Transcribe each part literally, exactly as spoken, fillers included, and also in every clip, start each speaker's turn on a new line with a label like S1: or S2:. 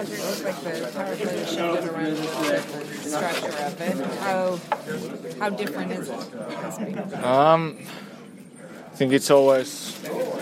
S1: pleasure, just like the power play that shifted around the structure of it. How how different is it?
S2: Um, I think it's always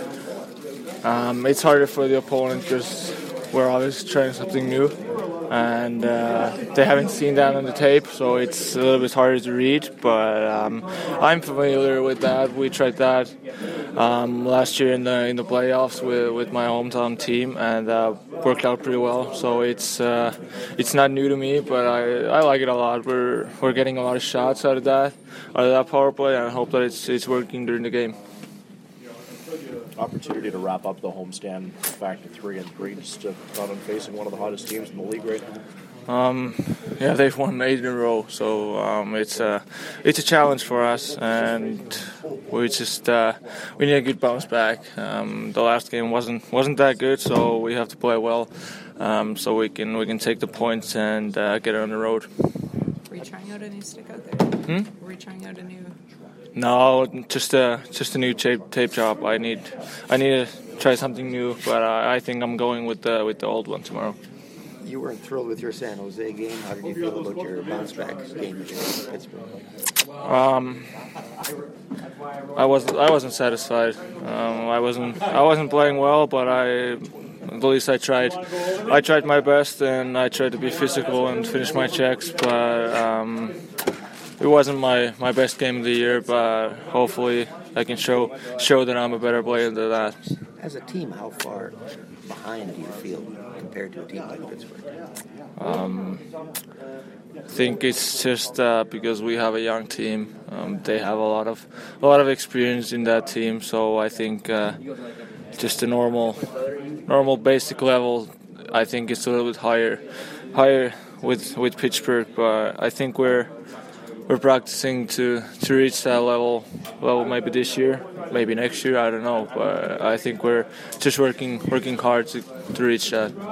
S2: um, it's harder for the opponent because we're always trying something new, and uh, they haven't seen that on the tape, so it's a little bit harder to read. But um, I'm familiar with that. We tried that um, last year in the in the playoffs with with my hometown team, and uh, worked out pretty well. So it's uh, it's not new to me, but I, I like it a lot. We're we're getting a lot of shots out of that out of that power play, and I hope that it's it's working during the game.
S3: Opportunity to wrap up the homestand back to three and three, just uh, not on facing one of the hottest teams in the league right now.
S2: Um, yeah, they've won eight in a row, so um, it's a it's a challenge for us, and we just uh, we need a good bounce back. Um, the last game wasn't wasn't that good, so we have to play well, um, so we can we can take the points and uh, get it on the road.
S1: Were you trying out a new stick out there?
S2: Hmm?
S1: Were you trying out a new?
S2: No, just a just a new tape tape job. I need I need to try something new, but I, I think I'm going with the with the old one tomorrow.
S4: You weren't thrilled with your San Jose game. How did you feel about your bounce back game against Pittsburgh?
S2: Um, I wasn't I wasn't satisfied. Um, I wasn't I wasn't playing well, but I at least I tried. I tried my best, and I tried to be physical and finish my checks, but. Um, It wasn't my, my best game of the year, but hopefully I can show show that I'm a better player than that.
S4: As a team, how far behind do you feel compared to a team like Pittsburgh?
S2: Um, I think it's just uh, because we have a young team. Um, they have a lot of a lot of experience in that team, so I think uh, just a normal normal basic level. I think it's a little bit higher higher with with Pittsburgh, but I think we're. We're practicing to, to reach that level, level maybe this year, maybe next year, I don't know. But I think we're just working working hard to, to reach that.